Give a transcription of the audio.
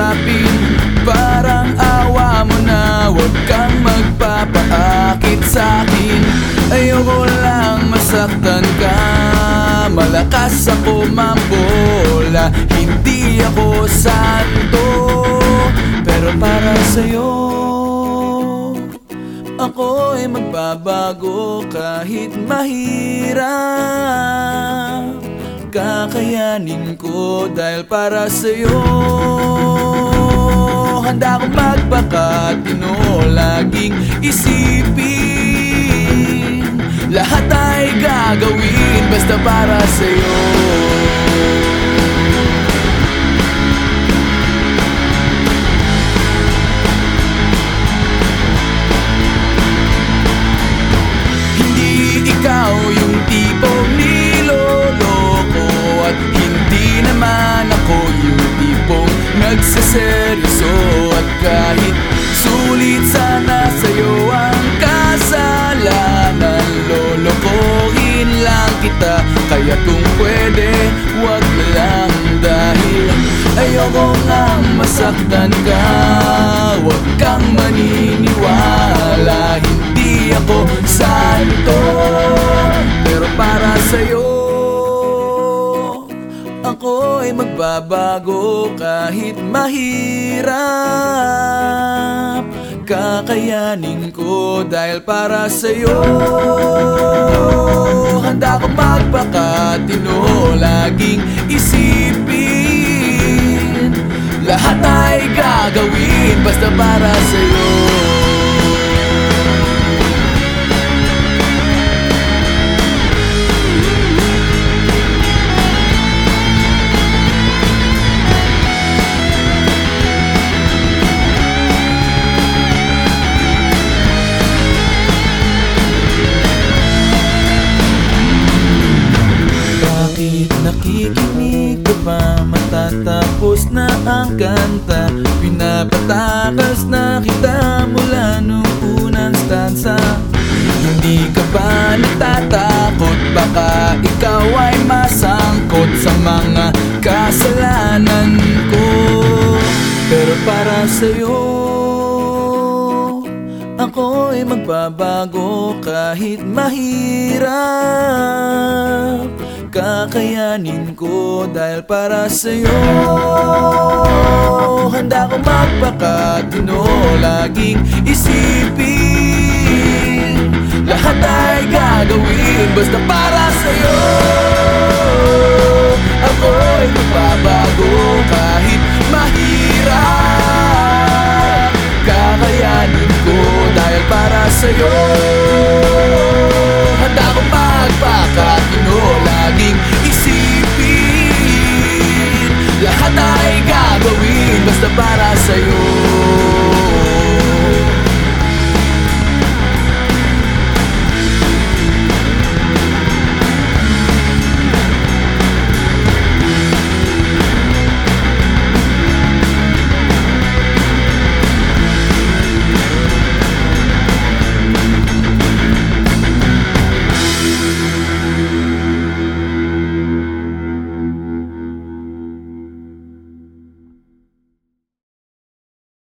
kausapin. Parang awa mo na, huwag kang magpapaakit sa'kin. Ayoko lang masaktan ka, malakas ako mambola. Hindi ako santo, pero para sa'yo ako'y magbabago kahit mahirap. Kakayanin ko dahil para sa'yo. Handa akong magpakatino, laging isipin. Lahat ay gagawin basta para sa'yo. Hindi ikaw yung tipong niloloko, at hindi naman ako yung tipong nagseseryoso. At kahit sulit sana sa'yo ang kasalanan, lolokohin lang kita. Kaya kung pwede, wag na lang, dahil ayoko ngang masaktan ka. Wag kang maniniwala, hindi ako santo, pero para sa'yo ako'y magbabago kahit mahirap. Kakayanin ko dahil para sa'yo. Handa akong magpakatino, laging isipin. Lahat ay gagawin basta para sa'yo. Nakikinig ka pa, matatapos na ang kanta. Pinapatakas na kita mula nung unang stanza. Hindi ka ba natatakot? Baka ikaw ay masangkot sa mga kasalanan ko. Pero para sa'yo ako'y magbabago kahit mahirap. Kakayanin ko dahil para sa'yo. Handa akong magpakatino, laging isipin. Lahat ay gagawin basta para sa'yo. Ako'y magbabago kahit mahirap. Kakayanin ko dahil para sa'yo. Handa akong magpakatino, laging isipin. Lahat ay gagawin basta para sa'yo.